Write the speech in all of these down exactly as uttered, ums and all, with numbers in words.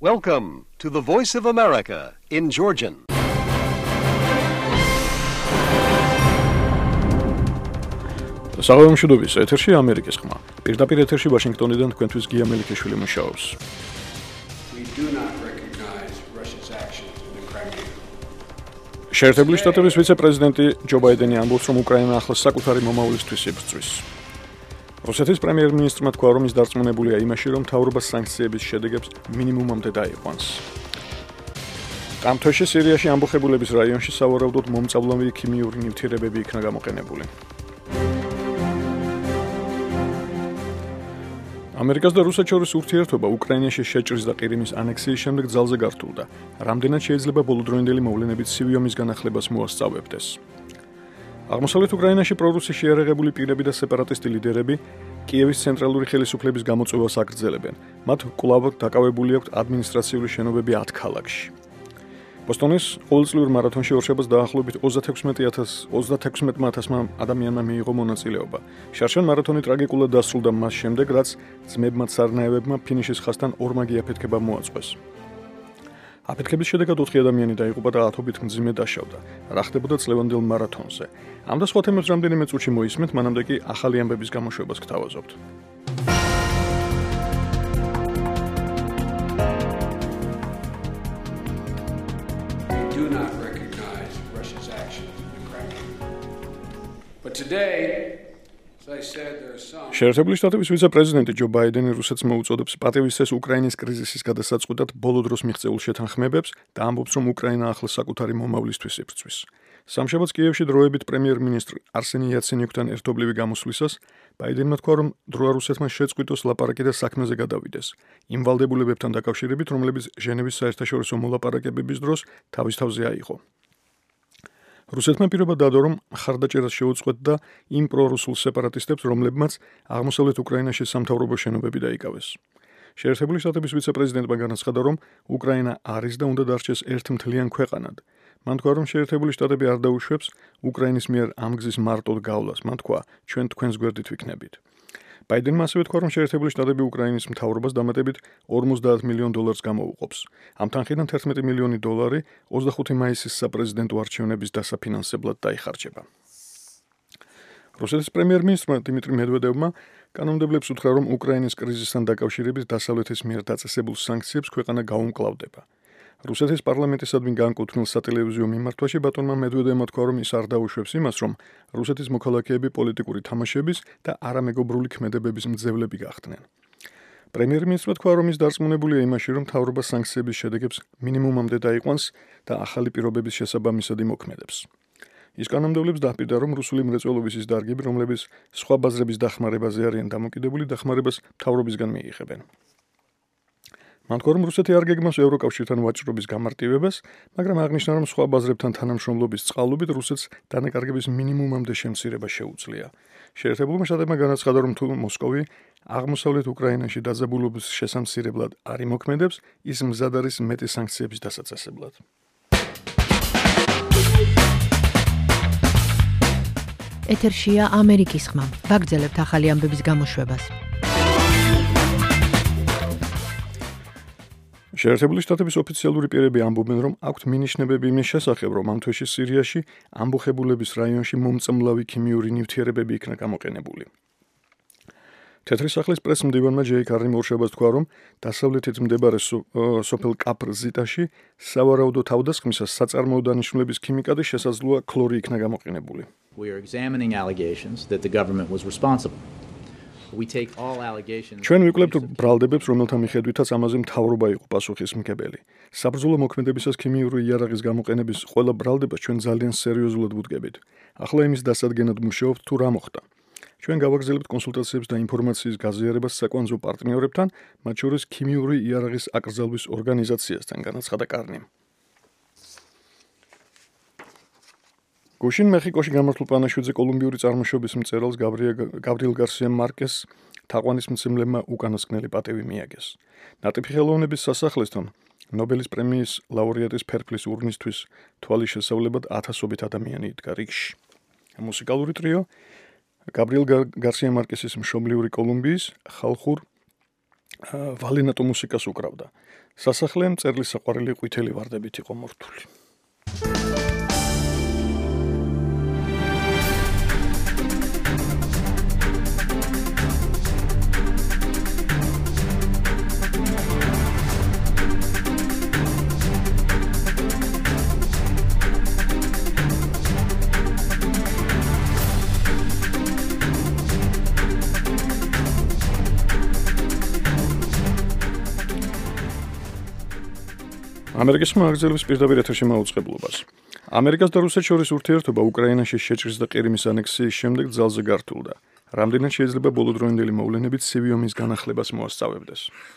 Welcome to the Voice of America in Georgian. საღამომშვიდობის ეთერში ამერიკის ხმა. პირდაპირ ეთერში ვაშინგტონიდან თქვენთვის გია მელიქიშვილი მუშაობს. We do not recognize Russia's actions in the Crimea. შეერთებული შტატების ვიცე-პრეზიდენტი ჯო ბაიდენი ამბობს, რომ უკრაინა ახლა საკუთარი მომავლისთვის იბრძვის. რუსეთის პრემიერ-მინისტრმა თქვა, რომ ის დარწმუნებულია იმაში, რომ მთავრობა სანქციების შედეგებს მინიმუმამდე დაიყვანს. ამ თვეში სირიაში ამბოხებულების რაიონში სავარაუდოდ მომწავლავი ქიმიური ნივთიერებები იქნა გამოყენებული. ამერიკას და რუსეთს შორის ურთიერთობა უკრაინაში შეჭრის და ყირიმის ანექსიის შემდეგ ძალზე გართულდა. რამდენად შეიძლება ბოლოდროინდელი მოვლენებით სივიომის განახლებას მოასწავებდეს. აღმოსავლეთ უკრაინაში პრორუსი შეიარაღებული პირები და სეპარატისტი ლიდერები კიევის ცენტრალური ხელისუფლების გამოწვევას აგრძელებენ. მათ კვლავ დაკავებული აქვთ ადმინისტრაციული შენობები ათ ქალაქში. ბოსტონის ყოველწლიურ მარათონში ორშაბათს დაახლოებით ოცდათექვსმეტ ათასმა ადამიანმა მიიღო მონაწილეობა. შარშან მარათონი ტრაგიკულად დასრულდა მას შემდეგ, რაც ძმებმა სარნაევებმა ფინიშის ხაზთან ორმაგი აფეთქება მოაწყვეს. აფეთქების შედეგად ოთხი ადამიანი დაიღუპა და ათობით მძიმე დაშავდა. რა ხდებოდა წლევანდელ მარათონზე? ამ და სხვა თემებს რამდენიმე წუთში მოისმენთ, მანამდე კი ახალი ამბების გამოშვებას გთავაზობთ. We do not recognize Russia's actions in the Crimea. But today, as I said, there are some შეერთებული შტატების ვიცე-პრეზიდენტი ჯო ბაიდენი რუსეთს მოუწოდებს პატივისცეს უკრაინის კრიზისის გადასაწყვეტად ბოლო დროს მიღწეულ შეთანხმებებს და ამბობს, რომ უკრაინა ახლა საკუთარი მომავლისთვის იბრძვის. სამშაბათს კიევში დროებით პრემიერ-მინისტრ არსენი იაცენიუკთან ერთობლივი გამოსვლისას ბაიდენმა თქვა, რომ დროა რუსეთმა შეწყვიტოს ლაპარაკი და საქმეზე გადავიდეს. იმ ვალდებულებებთან დაკავშირებით, რომლებიც ჟენევის საერთაშორისო მოლაპარაკებების დროს თავის თავზე აიღო. რუსეთმა პირობა დადო, რომ მხარდაჭერას შეუწყვეტდა იმ პრორუსულ სეპარატისტებს, რომლებმაც აღმოსავლეთ უკრაინაში სამთავრობო შენობები დაიკავეს. შეერთებული შტატების ვიცე-პრეზიდენტმა განაცხადა, რომ უკრაინა არის და უნდა დარჩეს ერთმთლიან ქვეყანად. მან თქვა, რომ შეერთებული შტატები არ დაუშვებს უკრაინის მიერ ამ გზის მარტოდ გავლას. მან თქვა, ჩვენ თქვენს გვერდით ვიქნებით. ბაიდენმა ასევე თქვა, რომ შეერთებული შტატები უკრაინის მთავრობას დამატებით ორმოცდაათ მილიონ დოლარს გამოუყოფს. ამ თანხიდან თერთმეტი მილიონი დოლარი ოცდახუთი მაისის საპრეზიდენტო არჩევნების დასაფინანსებლად დაიხარჯება. რუსეთის პრემიერ-მინისტრმა დიმიტრი მედვედევმა კანონმდებლებს უთხრა, რომ უკრაინის კრიზისთან დაკავშირებით დასავლეთის მიერ დაწესებულ სანქციებს ქვეყანა გაუმკლავდება. რუსეთის პარლამენტისადმი განკუთვნილ სატელევიზიო მიმართვაში ბატონმა მედვედევმა თქვა, რომ ის არ დაუშვებს იმას, რომ რუსეთის მოქალაქეები პოლიტიკური თამაშების და არამეგობრული ქმედებების მძევლები გახდნენ. პრემიერ-მინისტრმა თქვა, რომ ის დარწმუნებულია იმაში, რომ მთავრობა სანქციების შედეგებს მინიმუმამდე დაიყვანს და ახალი პირობების შესაბამისად იმოქმედებს. ის კანონმდებლებს დაჰპირდა, რომ რუსული მრეწველობის ის დარგები, რომლებიც სხვა ბაზრების დახმარებაზე არიან დამოკიდებული, დახმარებას მთავრობისგან მიიღებენ. მან თქვა, რომ რუსეთი არ გეგმავს ევროკავშირთან ვაჭრობის გამარტივებას, მაგრამ აღნიშნა, რომ სხვა ბაზრებთან თანამშრომლობის წყალობით რუსეთს დანაკარგების მინიმუმამდე შემცირება შეუძლია. შეერთებულმა შტატებმა განაცხადა, რომ თუ მოსკოვი აღმოსავლეთ უკრაინაში დაძაბულობის შესამცირებლად არ იმოქმედებს, ის მზად არის მეტი სანქციების დასაწესებლად. ეთერშია ამერიკის ხმა. ვაგრძელებთ ახალი ამბების გამოშვებას. შეერთებული შტატების ოფიციალური პირები ამბობენ, რომ აქვთ მინიშნებები იმის შესახებ, რომ ამ თვეში სირიაში ამბოხებულების რაიონში მომწამლავი ქიმიური ნივთიერებები იქნა გამოყენებული. თეთრი სახლის პრეს-მდივანმა ჯეიკ არიმ ორშაბათს თქვა, რომ დასავლეთით მდებარე სოფელ კაპრ-ზიტაში სავარაუდო თავდასხმისას საწარმოო დანიშნულების ქიმიკატი შესაძლოა ქლორი იქნა გამოყენებული. We are examining allegations that the government was responsible. We take all allegations. ჩვენ ვიკლებთ ბრალდებებს, რომელთა მიხედვითაც ამაზე მთავრობა იყო პასუხისმგებელი. საბრძოლო მოქმედებისას ქიმიური იარაღის გამოყენების ყველა ბრალდებას ჩვენ ძალიან სერიოზულად ვუდგებით. ახლა იმის დასადგენად მუშაობთ, თუ რა მოხდა. ჩვენ გავაგრძელებთ კონსულტაციებს და ინფორმაციის გაზიარებას საკვანძო პარტნიორებთან, მათ შორის ქიმიური იარაღის აკრძალვის ორგანიზაციასთან, განაცხადა კარნიმ. გუშინ მეხიკოში გამართულ პანაშვიდზე კოლუმბიური წარმოშობის მწერალს გაბრიელ გარსია მარკეს თაყვანისმცემლებმა უკანასკნელი პატივი მიაგეს. ნატიფი ხელოვნების სასახლესთან ნობელის პრემიის ლაურეატის ფერფლის ურნისთვის თვალის შესავლებად ათასობით ადამიანი იდგა რიგში. მუსიკალური ტრიო გაბრიელ გარსია მარკესის მშობლიური კოლუმბიის ხალხურ ვალენატო მუსიკას უკრავდა. სასახლე მწერლის საყვარელი ყვითელი ვარდებით იყო მორთული. ამერიკის მაგზელების პირდაპირ ეთერში მაუწყებლობას. ამერიკას და რუსეთს შორის ურთიერთობა უკრაინაში შეჭრის და ყირიმის ანექსიის შემდეგ ძალზე გართულდა. რამდენად შეიძლება ბოლოდროინდელი მოვლენებით ცივი ომის განახლებას მოასწავებდეს?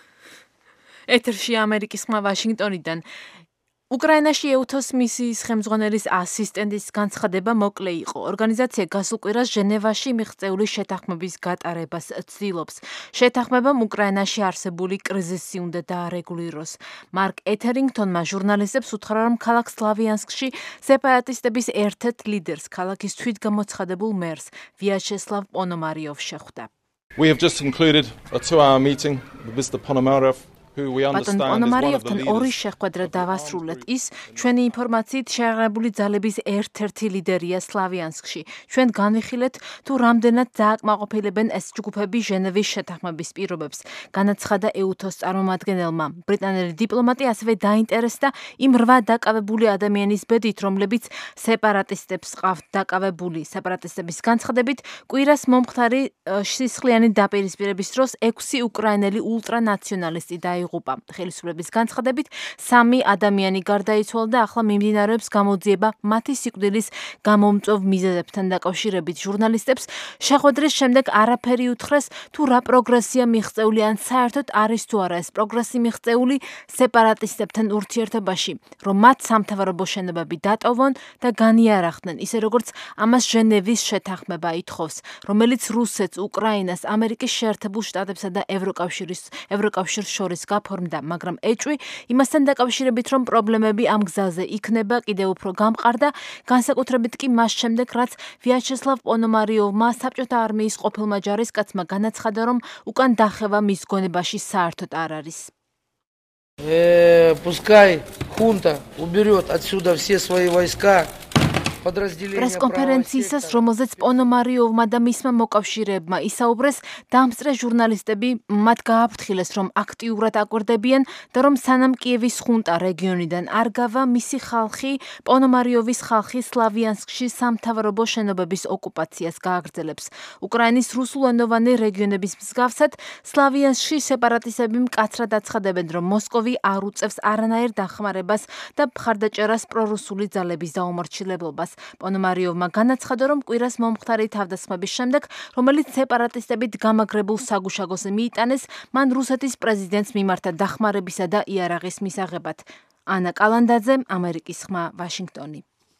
ეთერში ამერიკის ხმა ვაშინგტონიდან. უკრაინაში ეუთოს მისიის ხელმძღვანელის ასისტენტის განცხადება მოკლე იყო. ორგანიზაცია გასულ კვირას ჟენევაში მიღწეული შეთანხმების გატარებას ცდილობს. შეთანხმებამ უკრაინაში არსებული კრიზისი უნდა დაარეგულიროს. მარკ ეთერინგტონმა ჟურნალისტებს უთხრა, რომ ქალაქ სლავიანსკში სეპარატისტების ერთ-ერთ ლიდერს, ქალაქის თვითგამოცხადებულ მერს, ვიაჩესლავ პონომარიოვს შეხვდა. We have just concluded a two-hour meeting with Mister Ponomarev. ბატონ პონომარიოვთან ორი შეხვედრა დავასრულეთ. ის ჩვენი ინფორმაციით შეღებული ძალების ერთ-ერთი ლიდერია სლავიანსკში. ჩვენ განვიხილეთ თუ რამდენად დააკმაყოფილებენ ეს ჯგუფები ჟენევის შეთანხმების პირობებს. განაცხადა ეუთოს წარმომადგენელმა. ბრიტანელი დიპლომატი ასევე დაინტერესდა იმ რვა დაკავებული ადამიანის ბედით, რომლებიც სეპარატისტებს ყავთ დაკავებული. სეპარატისტების განცხადებით, კვირას მომხდარი სისხლიანი დაპირისპირების დროს ექვსი უკრაინელი ულტრანაციონალისტი დაიღუპა. ხელისუფლების განცხადებით, სამი ადამიანი გარდაიცვალა და ახლა მიმდინარეობს გამოძიება მათი სიკვდილის გამომწვევ მიზეზებთან დაკავშირებით. ჟურნალისტებს შეხვედრის შემდეგ არაფერი უთხრეს თუ რა პროგრესია მიღწეული ან საერთოდ არის თუ არა ეს პროგრესი მიღწეული სეპარატისტებთან ურთიერთობაში, რომ მათ სამთავრობო შენობები დატოვონ და განიარახდნენ, ისე როგორც ამას ჟენევის შეთანხმება ითხოვს, რომელიც რუსეთს, უკრაინას, ამერიკის შეერთებულ შტატებსა და ევროკავშირის ევროკავშირს შორის გაფორმდა, მაგრამ ეჭვი იმასთან დაკავშირებით, რომ პრობლემები ამ გზაზე იქნება კიდევ უფრო გამყარდა, განსაკუთრებით კი მას შემდეგ, რაც ვიაჩესლავ პონომარიოვმა საბჭოთა არმიის ყოფილმა ჯარისკაცმა განაცხადა, რომ უკან დახევა მის გონებაში საერთოდ არ არის. Пускай хунта уберет отсюда все свои войска. პრესკონფერენციისას, რომელზეც პონომარიოვმა და მისმა მოკავშირეებმა ისაუბრეს, დამსწრე ჟურნალისტები მათ გააფრთხილეს, რომ აქტიურად აკვირდებიან და რომ სანამ კიევის ხუნტა რეგიონიდან არ გავა, მისი ხალხი, პონომარიოვის ხალხი სლავიანსკში სამთავრობო შენობების ოკუპაციას გააგრძელებს. უკრაინის რუსულენოვანი რეგიონების მსგავსად, სლავიანსკში სეპარატისტები მკაცრად აცხადებენ, რომ მოსკოვი არ უწევს არანაირ დახმარებას და მხარდაჭერას პრორუსული ძალების დაუმორჩილებლობას. პონომარიოვმა განაცხადა, რომ კვირას მომხდარი თავდასხმების შემდეგ, რომელიც სეპარატისტებით გამაგრებულ საგუშაგოს მიიტანეს, მან რუსეთის პრეზიდენტს მიმართა დახმარებისა და იარაღის მისაღებად. ანა კალანდაძე, ამერიკის ხმა, ვაშინგტონი.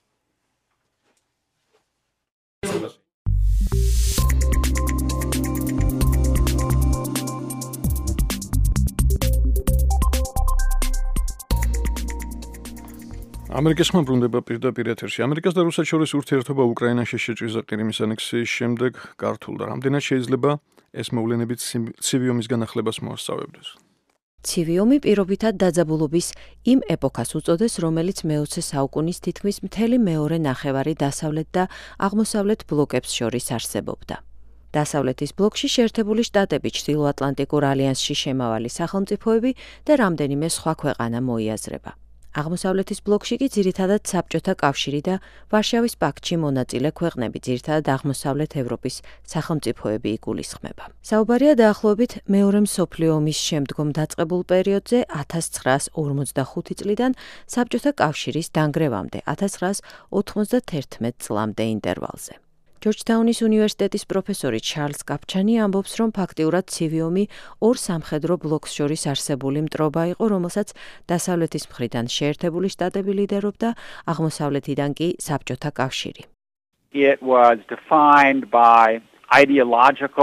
ამერიკის ხმა ბრუნდება პირდაპირ ეთერში. ამერიკას და რუსეთს შორის ურთიერთობა უკრაინაში შეჭრის და ყირიმის ანექსიის შემდეგ გართულდა. რამდენად შეიძლება ეს მოვლენები ცივი ომის განახლებას მოასწავებდეს? ცივი ომი პირობითად დაძაბულობის იმ ეპოქას უწოდეს, რომელიც მეოცე საუკუნის თითქმის მთელი მეორე ნახევარი დასავლეთ და აღმოსავლეთ ბლოკებს შორის არსებობდა. დასავლეთის ბლოკში შეერთებული შტატები, ჩრდილოატლანტიკურ ალიანსში შემავალი სახელმწიფოები და რამდენიმე სხვა ქვეყანა მოიაზრება. აღმოსავლეთის ბლოკში კი ძირითადად საბჭოთა კავშირი და ვარშავის პაქტში მონაწილე ქვეყნები, ძირითადად აღმოსავლეთ ევროპის სახელმწიფოები იგულისხმება. საუბარია დაახლოებით მეორე მსოფლიო ომის შემდგომ დაწყებულ პერიოდზე ათას ცხრაას ორმოცდახუთი წლიდან საბჭოთა კავშირის დანგრევამდე ათას ცხრაას ოთხმოცდათერთმეტ წლამდე ინტერვალზე. ჯორჯთაუნის უნივერსიტეტის პროფესორი ჩარლზ კაპჩანი ამბობს, რომ ფაქტიურად ცივი ომი ორ სამხედრო ბლოკს შორის არსებული მტრობა იყო, რომელსაც დასავლეთის მხრიდან შეერთებული შტატები ლიდერობდა, აღმოსავლეთიდან კი საბჭოთა კავშირი. It was defined by ideological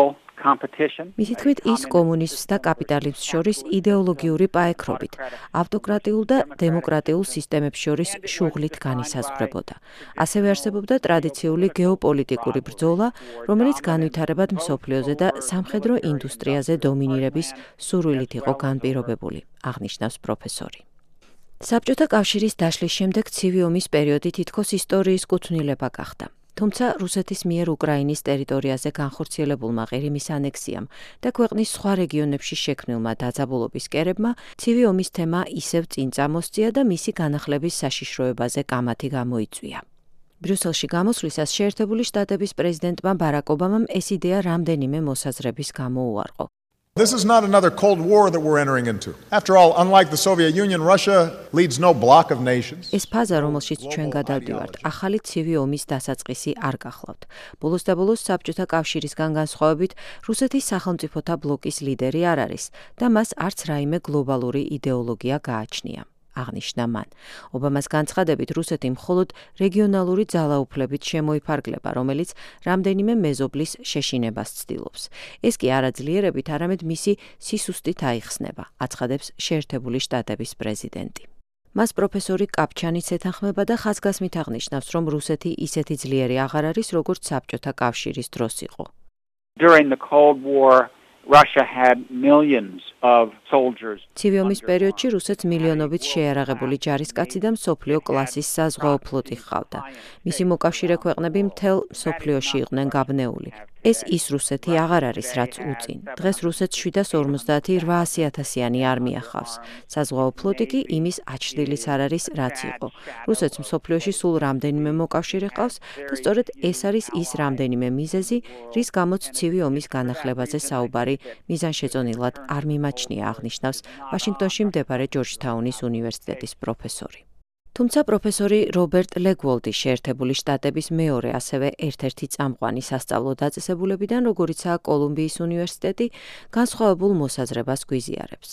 მისი თქმით, ის კომუნიზმს და კაპიტალიზმს შორის იდეოლოგიური პაექრობით, ავტოკრატიულ და დემოკრატიულ სისტემებს შორის შუღლით განისაზღვრებოდა. ასევე არსებობდა ტრადიციული გეოპოლიტიკური ბრძოლა, რომელიც განვითარებად მსოფლიოზე და სამხედრო ინდუსტრიაზე დომინირების სურვილით იყო განპირობებული, აღნიშნავს პროფესორი. საბჭოთა კავშირის დაშლის შემდეგ ცივი ომის პერიოდი თითქოს ისტორიის კუთვნილება გახდა. თუმცა რუსეთის მიერ უკრაინის ტერიტორიაზე განხორციელებულმა ყირიმის ანექსიამ და ქვეყნის სხვა რეგიონებში შექმნილმა დაძაბულობის კერებმა ცივი ომის თემა ისევ წინ წამოსწია და მისი განახლების საშიშროებაზე კამათი გამოიწვია. ბრიუსელში გამოსვლისას შეერთებული შტატების პრეზიდენტმა ბარაკ ობამამ ეს იდეა რამდენიმე მოსაზრების გამო უარყო. This is not another Cold War that we're entering into. After all, unlike the Soviet Union, Russia leads no bloc of nations. ეს ფაზა, რომელშიც ჩვენ გადავდივართ, ახალი ცივი ომის დასაწყისი არ გახლავთ. ბოლოს და ბოლოს საბჭოთა კავშირისგან განსხვავებით, რუსეთის სახელმწიფოთა ბლოკის ლიდერი არ არის და მას არც რაიმე გლობალური იდეოლოგია გააჩნია. აღნიშნა მან. ობამას განცხადებით, რუსეთი მხოლოდ რეგიონალური ძალაუფლებით შემოიფარგლება, რომელიც რამდენიმე მეზობლის შეშინებას ცდილობს. ეს კი არაძლიერებით, არამედ მისი სისუსტით აიხსნება, აცხადებს შეერთებული შტატების პრეზიდენტი. მას პროფესორი კაპჩანიც ეთანხმება და ხაზგასმით აღნიშნავს, რომ რუსეთი ისეთი ძლიერი აღარ არის, როგორც საბჭოთა კავშირის დროს იყო. During the Cold War, Russia had millions of soldiers. ცივი ომის პერიოდში რუსეთს მილიონობით შეიარაღებული ჯარისკაცი და მსოფლიო კლასის საზღვაო ფლოტი ჰყავდა. მისი მოკავშირე ქვეყნები მთელ მსოფლიოში იყვნენ გაბნეული. ეს ის რუსეთი აღარ არის, რაც უწინ. დღეს რუსეთს შვიდას ორმოცდაათი რვაასი ათასიანი არმია ჰყავს. საზღვაო ფლოტი კი იმის აჩრდილიც არ არის, რაც იყო. რუსეთს მსოფლიოში სულ რამდენიმე მოკავშირე ჰყავს და სწორედ ეს არის ის რამდენიმე მიზეზი, რის გამოც ცივი ომის განახლებაზე საუბარი მიზანშეწონილად არ მიმაჩნია, აღნიშნავს ვაშინგტონში მდებარე ჯორჯთაუნის უნივერსიტეტის პროფესორი. თუმცა პროფესორი რობერტ ლეგვოლდი შეერთებული შტატების მეორე, ასევე ერთ-ერთი წამყვანი სასწავლო დაწესებულებიდან, როგორიცაა კოლუმბიის უნივერსიტეტი, განსხვავებულ მოსაზრებას გვიზიარებს.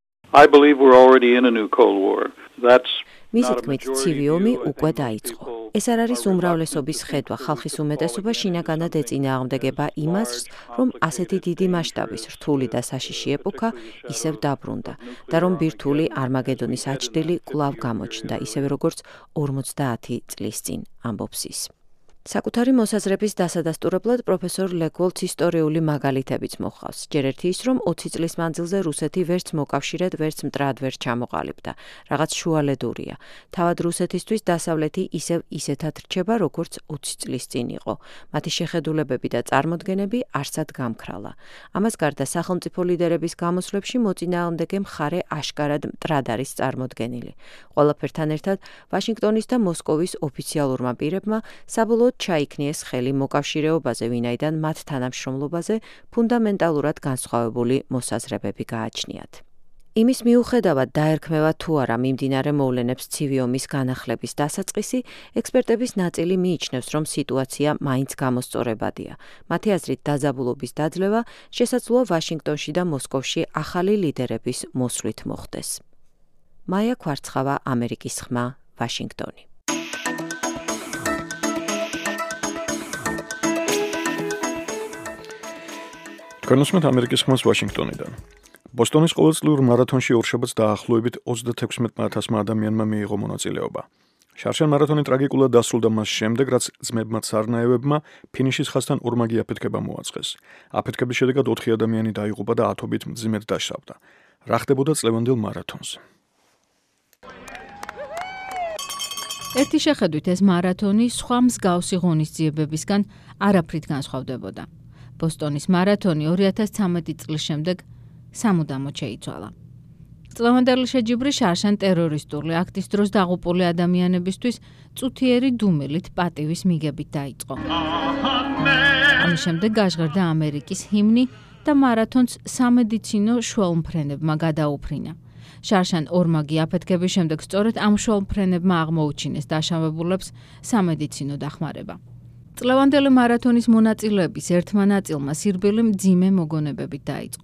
I believe we're already in a new Cold War. That's მისი თქმით, ცივი ომი უკვე დაიწყო. ეს არ არის უმრავლესობის ხედვა, ხალხის უმეტესობა შინაგანად ეწინააღმდეგება იმას, რომ ასეთი დიდი მასშტაბის რთული და საშიში ეპოქა ისევ დაბრუნდა და რომ ბირთვული არმაგედონის აჩრდილი კვლავ გამოჩნდა, ისევე როგორც ორმოცდაათი წლის წინ, ამბობს ის. საკუთარი მოსაზრების დასადასტურებლად პროფესორ ლეგვოლდს ისტორიული მაგალითებიც მოჰყავს. ჯერ ერთი ის, რომ ოცი წლის მანძილზე რუსეთი ვერც მოკავშირედ, ვერც მტრად ვერ ჩამოყალიბდა, რაღაც შუალედურია. თავად რუსეთისთვის დასავლეთი ისევ ისეთად რჩება, როგორც ოცი წლის წინ იყო. მათი შეხედულებები და წარმოდგენები არსად გამქრალა. ამას გარდა სახელმწიფო ლიდერების გამოსვლებში მოწინააღმდეგე მხარე აშკარად მტრად არის წარმოდგენილი. ყველაფერთან ერთად, ვაშინგტონის და მოსკოვის ოფიციალურმა პირებმა საბოლოოდ ჩაიქნიეს ხელი მოკავშირეობაზე, ვინაიდან მათ თანამშრომლობაზე ფუნდამენტალურად განსხვავებული მოსაზრებები გააჩნიათ. იმის მიუხედავად დაერქმევა თუ არა მიმდინარე მოვლენებს ცივი ომის განახლების დასაწყისი, ექსპერტების ნაწილი მიიჩნევს, რომ სიტუაცია მაინც გამოსწორებადია. მათი აზრით, დაძაბულობის დაძლევა შესაძლოა ვაშინგტონში და მოსკოვში ახალი ლიდერების მოსვლით მოხდეს. მაია ქვარცხავა, ამერიკის ხმა, ვაშინგტონი. განსმით ამერიკის ხმას ვაშინგტონიდან. ბოსტონის ყოველწლიურ მარათონში ორშაბათს დაახლოებით ოცდათექვსმეტ ათასმა ადამიანმა მიიღო მონაწილეობა. შარშან მარათონი ტრაგიკულად დასრულდა მას შემდეგ, რაც ძმებმა ცარნაევებმა ფინიშის ხაზთან ორმაგი აფეთქება მოაწყეს. აფეთქების შედეგად ოთხი ადამიანი დაიღუპა და ათობით მძიმედ დასავდა. რა ხდებოდა წლევანდელ მარათონზე? ერთი შეხედვით ეს მარათონი სხვა მსგავსი ღონისძიებებისგან არაფრით განსხვავდებოდა. ბოსტონის მარათონი ორი ათას ცხრამეტი წლის შემდეგ სამუდამოდ შეიცვალა. წლევანდელი შეჯიბრი შარშან ტერორისტული აქტის დროს დაღუპული ადამიანებისთვის წუთიერი დუმილით პატივის მიგებით დაიწყო. ამის შემდეგ გაჟღერდა ამერიკის ჰიმნი და მარათონს სამედიცინო შუალმფრენებმა გადაუფრინა. შარშან ორმაგი აფეთქების შემდეგ სწორედ ამ შუალმფრენებმა აღმოუჩინეს დაშავებულებს სამედიცინო დახმარება. წლევანდელი მარათონის მონაწილეების ერთმა ნაწილმა სირბილი მძიმე მოგონებებით დაიწყო.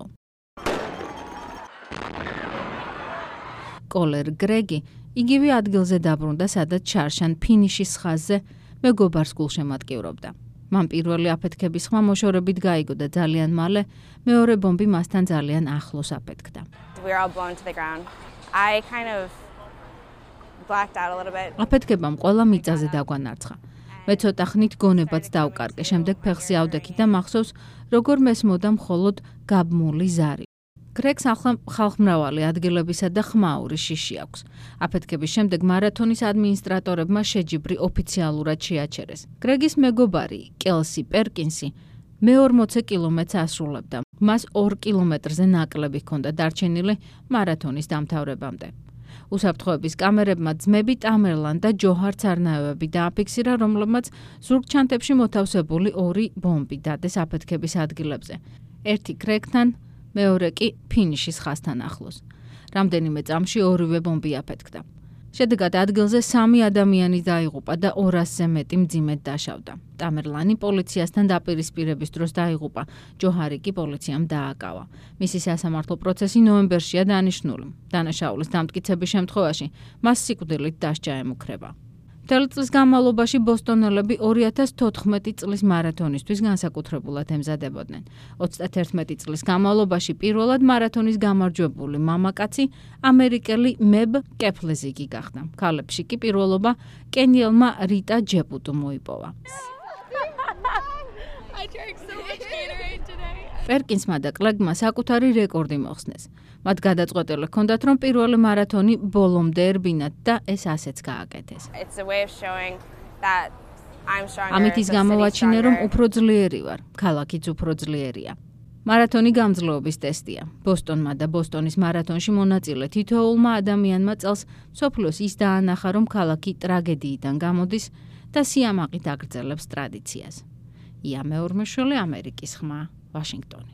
კოლერ გრეგი იგივე ადგილზე დაბრუნდა, სადაც შარშან ფინიშის ხაზზე მეგობარს გულშემატკივრობდა. მან პირველი აფეთქების ხმა მოშორებით გაიგო და ძალიან მალე მეორე ბომბი მასთან ძალიან ახლოს აფეთქდა. We were all blown to the ground. I kind of blacked out a little bit. აფეთქებამ ყველა მიწაზე დაგვანარცხა. მე ცოტა ხნით გონებაც დავკარგე, შემდეგ ფეხზე ავდექი და მახსოვს, როგორ მესმოდა მხოლოდ გაბმული ზარი. გრეგს ახლა ხალხმრავალი ადგილებისა და ხმაური შიში აქვს. აფეთქების შემდეგ მარათონის ადმინისტრატორებმა შეჯიბრი ოფიციალურად შეაჩერეს. გრეგის მეგობარი, კელსი პერკინსი, მეორმოცე კილომეტრს ასრულებდა. მას ორ კილომეტრზე ნაკლები ჰქონდა დარჩენილი მარათონის დამთავრებამდე. უსაფრთხოების კამერებმა ძმები ტამერლან და ჯოჰარ ცარნაევები დააფიქსირა, რომლებმაც ზურგჩანთებში მოთავსებული ორი ბომბი დადეს აფეთქების ადგილებზე. ერთი გრეგთან, მეორე კი ფინიშის ხაზთან ახლოს. რამდენიმე წამში ორივე ბომბი აფეთქდა. შედეგად ადგილზე სამი ადამიანი დაიღუპა და ორასზე მეტი მძიმედ დაშავდა. ტამერლანი პოლიციასთან დაპირისპირების დროს დაიღუპა, ჯოჰარი კი პოლიციამ დააკავა. მისი სასამართლო პროცესი ნოემბერშია დანიშნული. დანაშაულის დამტკიცების შემთხვევაში მას სიკვდილით დასჯა ემუქრება. მთელი წლის განმავლობაში ბოსტონელები ორი ათას თოთხმეტი წლის მარათონისთვის განსაკუთრებულად ემზადებოდნენ. ოცდაათერთმეტი წლის განმავლობაში პირველად მარათონის გამარჯვებული მამაკაცი ამერიკელი მებ კეფლეზიგი გახდა. ქალებში კი პირველობა კენიელმა რიტა ჯეპუტუ მოიპოვა. პერკინსმა და კლეგმა საკუთარი რეკორდი მოხსნეს. მათ გადაწყვეტილი ჰქონდათ, რომ პირველი მარათონი ბოლომდე ერბინათ და ეს ასეც გააკეთეს. ამით ის გამოვაჩინე, რომ უფრო ძლიერი ვარ, ქალაქიც უფრო ძლიერია. მარათონი გამძლეობის ტესტია. ბოსტონმა და ბოსტონის მარათონში მონაწილე თითოეულმა ადამიანმა წელს მსოფლიოს ის დაანახა, რომ ქალაქი ტრაგედიიდან გამოდის და სიამაყით აგრძელებს ტრადიციას. ია მეორმეშვილი, ამერიკის ხმა, ვაშინგტონი.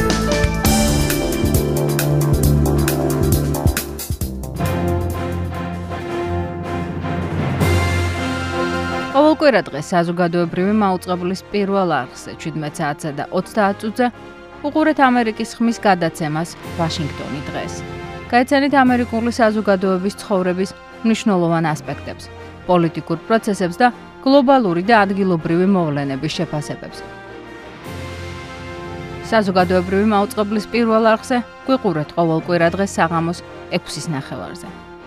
ყოველკვირა დღეს საზოგადოებრივი მაუწყებლის პირველ არხზე შვიდმეტ საათსა და ოცდაათ წუთზე უყურეთ ამერიკის ხმის გადაცემას ვაშინგტონი დღეს. გაეცანით ამერიკული საზოგადოების ცხოვრების მნიშვნელოვან ასპექტებს, პოლიტიკურ პროცესებს და გლობალური და ადგილობრივი მოვლენების შეფასებებს. საზოგადოებრივი მაუწყებლის პირველ არხზე გვიყურეთ ყოველკვირა დღეს საღამოს ექვსის ნახევარზე.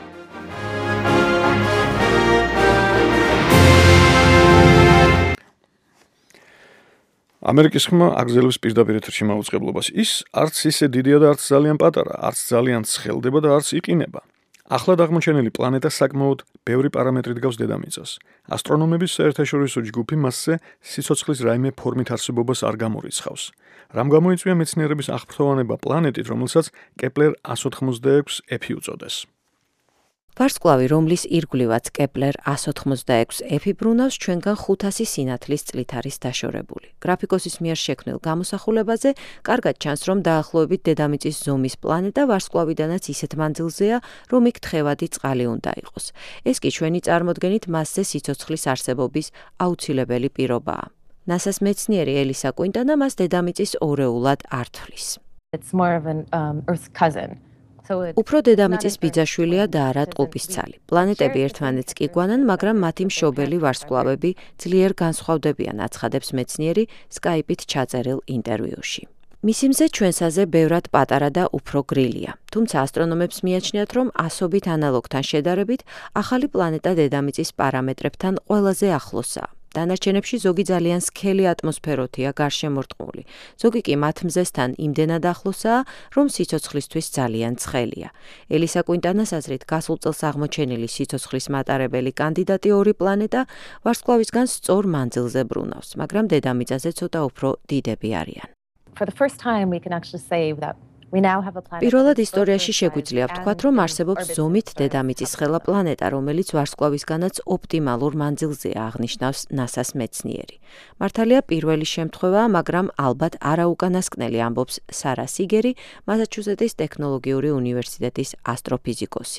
ამერიკის ხმა აგრძელებს პირდაპირ ეთერში მაუწყებლობას. ის არც ისე დიდია და არც ძალიან პატარა, არც ძალიან ცხელდება და არც იყინება. ახლად აღმოჩენილი პლანეტა საკმაოდ ბევრი პარამეტრით გავს დედამიწას. ასტრონომების საერთაშორისო ჯგუფი მასზე სიცოცხლის რაიმე ფორმით არსებობას არ გამორიცხავს. რამ გამოიწვია მეცნიერების აღფრთოვანება პლანეტით, რომელსაც კეპლერ εκατს ოთხმოცდაექვსი ეფი უწოდეს. ვარსკვლავი, რომლის ირგვლივაც კეპლერ εκατს ოთხმოცდაექვსი ეფი ბრუნავს, ჩვენგან ხუთასი სინათლის წლით არის დაშორებული. გრაფიკოსის მიერ შექმნილ გამოსახულებაზე კარგად ჩანს, რომ დაახლოებით დედამიწის ზომის პლანეტა ვარსკვლავიდანაც ისეთ მანძილზეა, რომ იქ თხევადი წყალი უნდა იყოს. ეს კი ჩვენი წარმოდგენით მასზე სიცოცხლის არსებობის აუცილებელი პირობაა. ნასას მეცნიერი ელისა კუინტანა მას დედამიწის ორეულად არ თვლის. It's more of an um, Earth's cousin. უფრო დედამიწის ბიძაშვილია და არა ტყუპისცალი. პლანეტები ერთმანეთს კი გვანან, მაგრამ მათი მშობელი ვარსკვლავები ძლიერ განსხვავდებიან, აცხადებს მეცნიერი სკაიპით ჩაწერილ ინტერვიუში. მისი მზე ჩვენსაზე ბევრად პატარა და უფრო გრილია. თუმცა ასტრონომებს მიაჩნიათ, რომ ასობით ანალოგთან შედარებით, ახალი პლანეტა დედამიწის პარამეტრებთან ყველაზე ახლოსაა. დანარჩენებში ზოგი ძალიან სქელი ატმოსფეროთია გარშემორტყმული. ზოგი კი მათ მზესთან იმდენად ახლოსაა, რომ სიცოცხლისთვის ძალიან ცხელია. ელისა კუინტანას აზრით, გასულ წელს აღმოჩენილი სიცოცხლის მატარებელი კანდიდატი ორი პლანეტა ვარსკვლავისგან სწორ მანძილზე ბრუნავს, მაგრამ დედამიწაზე ცოტა უფრო დიდები არიან. პირველად ისტორიაში შეგვიძლია ვთქვათ, რომ არსებობს ზომით დედამიწის ხელა პლანეტა, რომელიც ვარსკვლავისგანაც ოპტიმალურ მანძილზეა, აღნიშნავს ნასას მეცნიერი. მართალია პირველი შემთხვევაა, მაგრამ ალბათ არაუკანასკნელი, ამბობს სარა სიგერი, მასაჩუსეტის ტექნოლოგიური უნივერსიტეტის ასტროფიზიკოსი.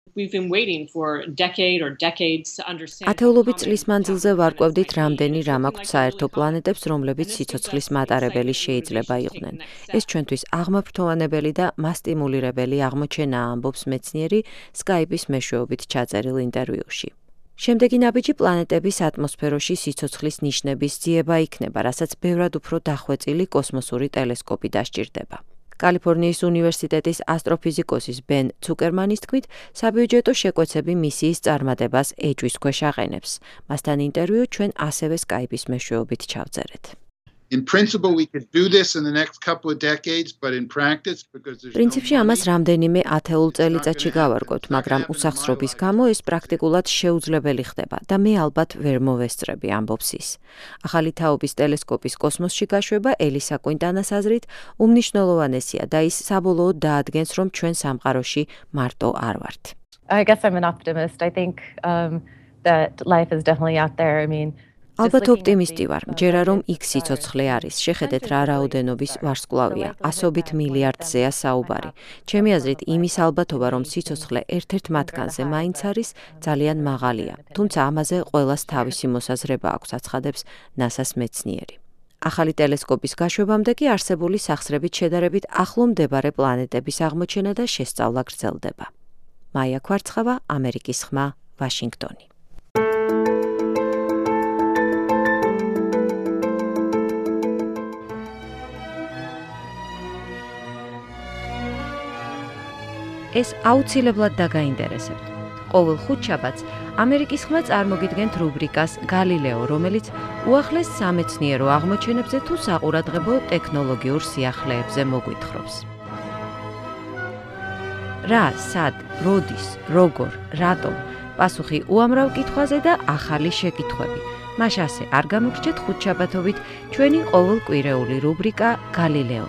ათეულობით წლის მანძილზე ვარკვევდით, რამდენი რამ აქვთ საერთო პლანეტებს, რომლებიც სიცოცხლის მატარებელი შეიძლება იყვნენ. ეს ჩვენთვის აღმაფრთოვანებელი და მასტიმულირებელი აღმოჩენაა, ამბობს მეცნიერი სკაიპის მეშვეობით ჩაწერილ ინტერვიუში. შემდეგი ნაბიჯი პლანეტების ატმოსფეროში სიცოცხლის ნიშნების ძიება იქნება, რასაც ბევრად უფრო დახვეწილი კოსმოსური ტელესკოპი დასჭირდება. კალიფორნიის უნივერსიტეტის ასტროფიზიკოსის ბენ ცუკერმანის თქმით, საბიუჯეტო შეკვეცები მისიის წარმატებას ეჭვის ქვეშ აყენებს. მასთან ინტერვიუ ჩვენ ასევე Skype-ის მეშვეობით ჩავწერეთ. In principle, we could do this in the next couple of decades, but in practice, because there's პრინციპში ამას რამდენიმე ათეულ წელიწადში გავარკვევთ, მაგრამ უსახსრობის გამო ეს პრაქტიკულად შეუძლებელი ხდება და მე ალბათ ვერ მოვესწრები, ამბობს ის. ახალი თაობის ტელესკოპის კოსმოსში გაშვება ელისა კვინტანას აზრით უმნიშვნელოვანესია და ის საბოლოოდ დაადგენს, რომ ჩვენ სამყაროში მარტო არ ვართ. I guess I'm an optimist. I think um, that life is definitely out there. I mean, ალბათ ოპტიმისტი ვარ, მჯერა რომ იქ სიცოცხლე არის. შეხედეთ რა რაოდენობის ვარსკვლავია, ასობით მილიარდზეა საუბარი. ჩემი აზრით, იმის ალბათობა, რომ სიცოცხლე ერთ-ერთ მათგანზე მაინც არის, ძალიან მაღალია. თუმცა ამაზე ყველას თავისი მოსაზრება აქვს, აცხადებს ნასას მეცნიერი. ახალი ტელესკოპის გაშვებამდე კი არსებული სახსრებით შედარებით ახლო მდებარე პლანეტების აღმოჩენა და შესწავლა გრძელდება. მაია ქვარცხავა, ამერიკის ხმა, ვაშინგტონი. ეს აუცილებლად დაგაინტერესებთ. ყოველ ხუთშაბათს ამერიკის ხმა წარმოგიდგენთ რუბრიკას გალილეო, რომელიც უახლეს სამეცნიერო აღმოჩენებზე თუ საყურადღებო ტექნოლოგიურ სიახლეებზე მოგვითხრობს. რა, სად, როდის, როგორ, რატომ? პასუხი უამრავ კითხვაზე და ახალი შეკითხვები. მას ასე არ გამოგრჩეთ ხუთშაბათობით ჩვენი ყოველკვირეული რუბრიკა გალილეო.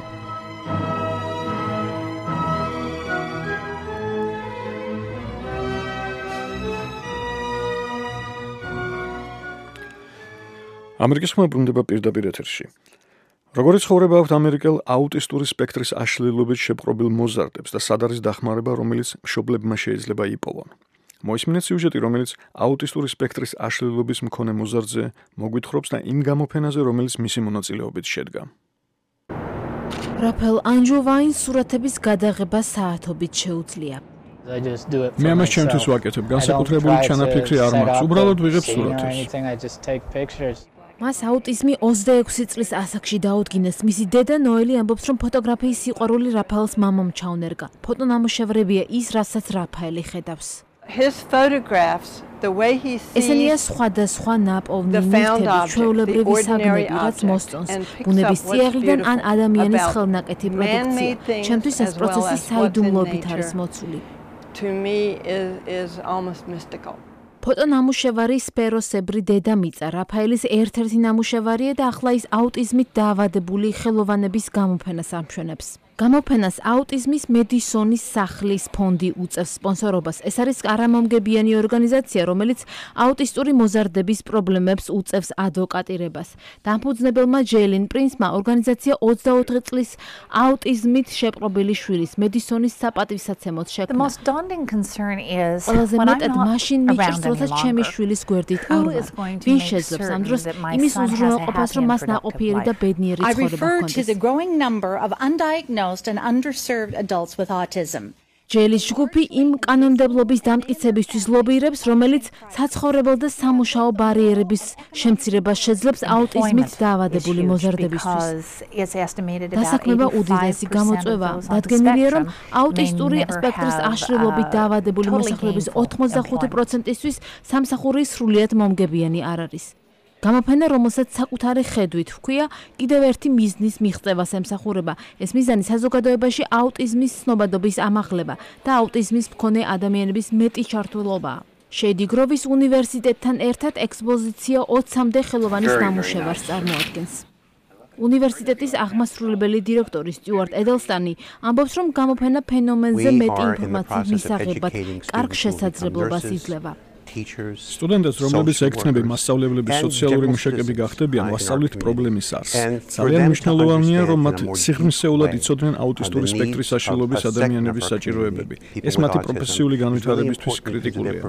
ამერიკის ხმა ბრუნდება პირდაპირ ეთერში. როგორიც ხოვრება აქვთ ამერიკელ აუტისტური სპექტრის აშლილობით შეპყრობილ მოზარდებს და სად არის დახმარება, რომელიც მშობლებმა შეიძლება იპოვონ. მოისმინეთ სიუჟეტი, რომელიც აუტისტური სპექტრის აშლილობის მქონე მოზარდზე მოგვითხრობს და იმ გამოფენაზე, რომელიც მისი მონაწილეობით შედგა. რაფაელ ანჯოვაინს სურათების გადაღება საათობით შეუძლია. მე ამას ჩემთვის ვაკეთებ, განსაკუთრებული ჩანაფიქრი არ მაქვს, უბრალოდ ვიღებ სურათებს. მას აუტიზმი ოცდაექვსი წლის ასაკში დაუდგინეს. მისი დედა ნოელი ამბობს, რომ ფოტოგრაფიის სიყვარული რაფაელს მამამ ჩაუნერგა. ფოტონამუშევრებია ის, რასაც რაფაელი ხედავს. ესენია სხვადასხვა ნაპოვნი ნივთები, ჩვეულებრივი საგნები, რაც მოსწონს, ბუნების წიაღიდან ან ადამიანის ხელნაკეთი პროდუქცია. ჩემთვის ეს პროცესი საიდუმლოებით არის მოცული. ფოტონამუშევარი სფეროსებრი დედამიწა რაფაელის ერთ-ერთი ნამუშევარია და ახლა ის აუტიზმით დაავადებული ხელოვანების გამოფენას ამშვენებს. გამოფენას აუტიზმის მედისონის სახლის ფონდი უწევს სპონსორობას. ეს არის არამომგებიანი ორგანიზაცია, რომელიც აუტისტური მოზარდების პრობლემებს უწევს ადვოკატირებას. დამფუძნებელმა ჯეილინ პრინსმა ორგანიზაცია ოცდაოთხი წლის აუტიზმით შეპყრობილი შვილის მედისონის საპატივსაცემოდ შექმნა. ყველაზე მეტად მაშინ მიჭირს, როდესაც ჩემი შვილის გვერდით არ ვარ. ვინ შეძლებს ამ დროს იმის უზრუნველყოფას, რომ მას ნაყოფიერი და ბედნიერი ცხოვრება ჰქონდეს. and underserved adults with autism. ჯეილის ჯგუფი იმ კანონმდებლობის დამტკიცებისთვის ლობირებს, რომელიც საცხოვრებელ და სამუშაო ბარიერების შემცირებას შეძლებს აუტიზმით დაავადებული მოზარდებისთვის. დასაქმება უდიდესი გამოწვევა. დადგენილია, რომ აუტისტური სპექტრის აშლილობით დაავადებული მოსახლეობის ოთხმოცდახუთი პროცენტისთვის სამსახური სრულიად მომგებიანი არ არის. გამოფენა, რომელსაც საკუთარი ხედვით ჰქვია, კიდევ ერთი მიზნის მიღწევას ემსახურება. ეს მიზანი საზოგადოებაში აუტიზმის ცნობადობის ამაღლება და აუტიზმის მქონე ადამიანების მეტი ჩართულობაა. შეიდი გროვის უნივერსიტეტთან ერთად ექსპოზიცია ოცამდე ხელოვანის ნამუშევარს წარმოადგენს. უნივერსიტეტის აღმასრულებელი დირექტორი სტიუარტ ედელსტანი ამბობს, რომ გამოფენა ფენომენზე მეტი ინფორმაციის მისაღებად კარგ შესაძლებლობას იძლევა. სტუდენტებს, რომლებიც ექთნები მასწავლებლების სოციალური მუშაკები გახდებიან, ვასწავლით პრობლემის არსს. ძალიან მნიშვნელოვანია, რომ მათ სიღრმისეულად იცოდნენ აუტისტური სპექტრის აშლილობის ადამიანების საჭიროებები. ეს მათი პროფესიული განვითარებისთვის კრიტიკულია.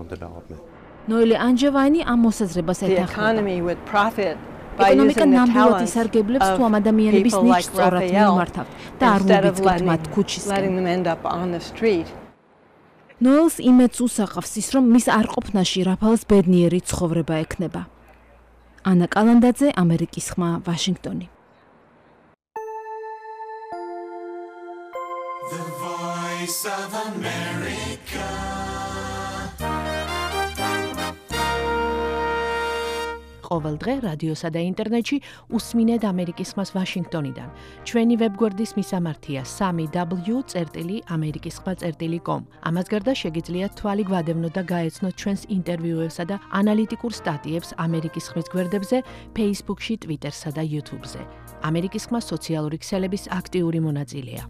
ნოელი ანჯოვაინი ამ მოსაზრებას ეთანხმება. ეკონომიკა ნამდვილად ისარგებლებს, თუ ამ ადამიანების ნიშს სწორად მიმართავთ და არ მოვიწყებთ მათ ქუჩისკენ. ნოელს იმედს უსაყავს ის, რომ მის არყოფნაში რაფალს ბედნიერი ცხოვრება ექნება. ანა კალანდაძე, ამერიკის ხმა, ვაშინგტონი. The Voice of America. ყოველ დღე რადიოსა და ინტერნეტში უსმინეთ ამერიკის ხმას ვაშინგტონიდან. ჩვენი ვებგვერდის მისამართია სამი დაბლიუ წერტილი ამერიკის ხმა წერტილი კომ. ამას გარდა შეგიძლიათ თვალი გვადევნოთ და გაეცნოთ ჩვენს ინტერვიუებსა და ანალიტიკურ სტატიებს ამერიკის ხმის გვერდებზე, Facebook-ში, Twitter-სა და YouTube-ზე. ამერიკის ხმა სოციალური ქსელების აქტიური მონაწილეა.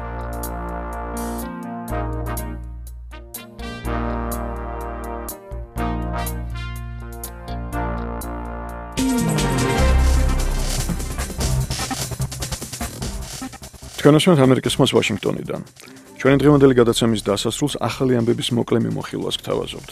თქვენოსმენთ ამერიკის ხმას ვაშინგტონიდან. ჩვენი დღევანდელი გადაცემის დასასრულს ახალი ამბების მოკლე მიმოხილვას გთავაზობთ.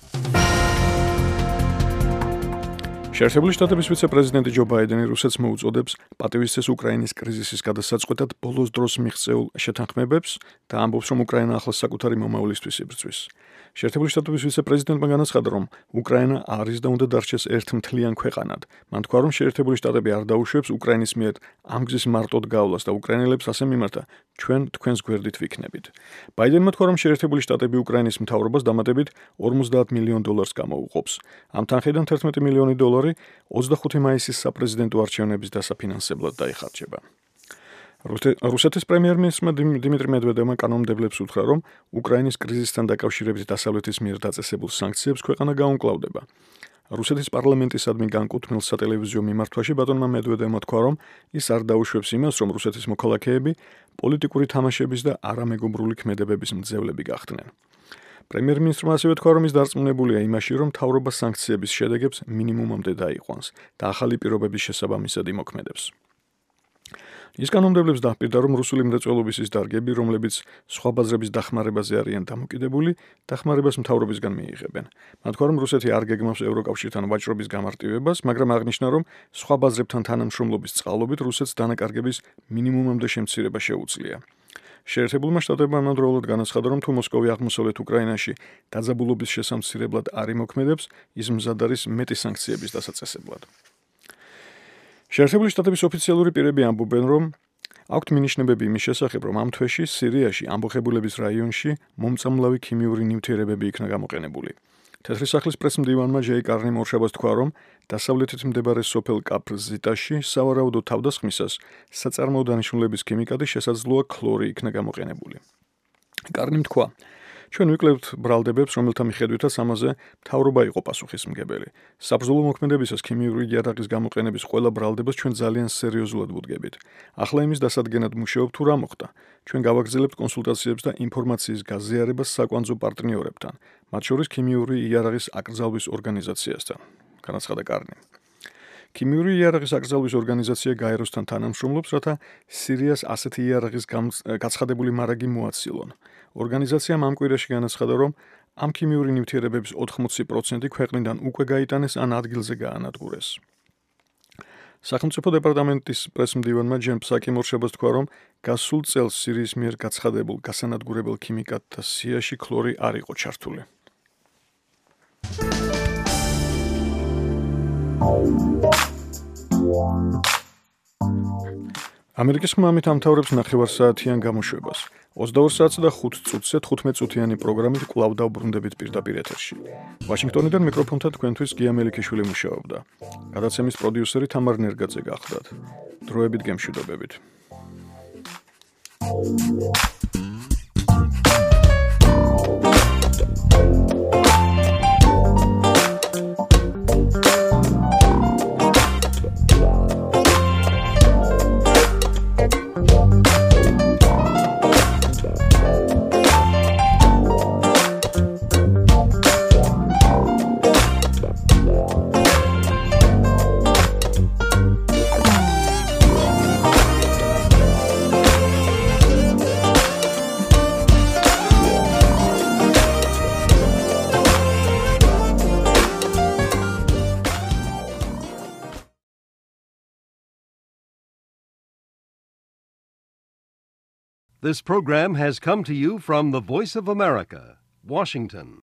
შეერთებული შტატების ვიცე-პრეზიდენტი ჯო ბაიდენი რუსეთს მოუწოდებს პატივისცეს უკრაინის კრიზისის გადასაწყვეტად ბოლოს დროს მიღწეულ შეთანხმებებს და ამბობს, რომ უკრაინა ახლა საკუთარი მომავლისთვის იბრძვის. შეერთებული შტატების ვიცე-პრეზიდენტმა განაცხადა, რომ უკრაინა არის და უნდა დარჩეს ერთმთლიან ქვეყანად. მან თქვა, რომ შეერთებული შტატები არ დაუშვებს უკრაინის მიერ ამ გზის მარტოდ გავლას და უკრაინელებს ასე მიმართა, ჩვენ თქვენს გვერდით ვიქნებით. ბაიდენმა თქვა, რომ შეერთებული შტატები უკრაინის მთავრობას დამატებით ორმოცდაათ მილიონ დოლარს გამოუყოფს. ამ თანხიდან თერთმეტი მილიონი დოლარი ოცდახუთი მაისის საპრეზიდენტო არჩევნების დასაფინანსებლად დაიხარჯება. რუსეთის პრემიერ-მინისტრმა დიმიტრი მედვედევმა კანონმდებლებს უთხრა, რომ უკრაინის კრიზისთან დაკავშირებით დასავლეთის მიერ დაწესებულ სანქციებს ქვეყანა გაუმკლავდება. რუსეთის პარლამენტისადმი განკუთვნილ სატელევიზიო მიმართვაში ბატონმა მედვედევმა თქვა, რომ ის არ დაუშვებს იმას, რომ რუსეთის მოქალაქეები პოლიტიკური თამაშების და არამეგობრული ქმედებების მძევლები გახდნენ. პრემიერ-მინისტრმა ასევე თქვა, რომ ის დარწმუნებულია იმაში, რომ მთავრობა სანქციების შედეგებს მინიმუმამდე დაიყვანს და ახალი პირობების შესაბამისად იმოქმედებს. ის კანონმდებლებს დაჰპირდა, რომ რუსული მრეწველობის ის დარგები, რომლებიც სხვა ბაზრების დახმარებაზე არიან დამოკიდებული, დახმარებას მთავრობისგან მიიღებენ. მან თქვა, რომ რუსეთი არ გეგმავს ევროკავშირთან ვაჭრობის გამარტივებას, მაგრამ აღნიშნა, რომ სხვა ბაზრებთან თანამშრომლობის წყალობით რუსეთს დანაკარგების მინიმუმამდე შემცირება შეუძლია. შეერთებულმა შტატებმა ამავდროულად განაცხადა, რომ თუ მოსკოვი აღმოსავლეთ უკრაინაში დაძაბულობის შესამცირებლად არ იმოქმედებს, ის მზად არის მეტი სანქციების დასაწესებლად. შეერთებული შტატების ოფიციალური პირები ამბობენ, რომ აქვთ მინიშნებები იმის შესახებ, რომ ამ თვეში სირიაში ამბოხებულების რაიონში მომწამლავი ქიმიური ნივთიერებები იქნა გამოყენებული. თეთრი სახლის პრესმდივანმა ჯეი კარნიმ ორშაბათს თქვა, რომ დასავლეთით მდებარე სოფელ კაფრ-ზიტაში სავარაუდო თავდასხმისას საწარმოო დანიშნულების ქიმიკატი შესაძლოა ქლორი იქნა გამოყენებული. კარნიმ თქვა, ჩვენ ვიკლებთ ბრალდებებს, რომელთა მიხედვითაც ამაზე მთავრობა იყო პასუხისმგებელი. საბრძოლო მოქმედებისას ქიმიური იარაღის გამოყენების ყველა ბრალდებას ჩვენ ძალიან სერიოზულად ვუდგებით. ახლა იმის დასადგენად მუშაობთ თუ რა მოხდა. ჩვენ გავაგრძელებთ კონსულტაციებს და ინფორმაციის გაზიარებას საკვანძო პარტნიორებთან, მათ შორის ქიმიური იარაღის აკრძალვის ორგანიზაციასთან, განაცხადა კარნი. ქიმიური იარაღის აკრძალვის ორგანიზაცია გაეროსთან თანამშრომლობს, რათა სირიას ასეთი იარაღის გაცხადებული მარაგი მოაცილონ. ორგანიზაციამ ამ კვირაში განაცხადა, რომ ამ ქიმიური ნივთიერებების ოთხმოცი პროცენტი ქვეყნიდან უკვე გაიტანეს ან ადგილზე გაანადგურეს. სახელმწიფო დეპარტამენტის პრესმდივანმა ჯენ ფსაკიმ ორშაბათს თქვა, რომ გასულ წელს სირიის მიერ გაცხადებულ გასანადგურებელ ქიმიკატთა სიაში ქლორი არ იყო ჩართული. ამერიკის ხმა ამით ამთავრებს ნახევარსაათიან გამოშვებას. ოცდაორ საათსა და ხუთ წუთზე თხუთმეტ წუთიანი პროგრამით კვლავ დავბრუნდებით პირდაპირ ეთერში. ვაშინგტონიდან მიკროფონთან თქვენთვის გია მელიქიშვილი მუშაობდა. გადაცემის პროდიუსერი თამარ ნერგაძე გახლდათ. დროებით გემშვიდობებით. This program has come to you from the Voice of America, Washington.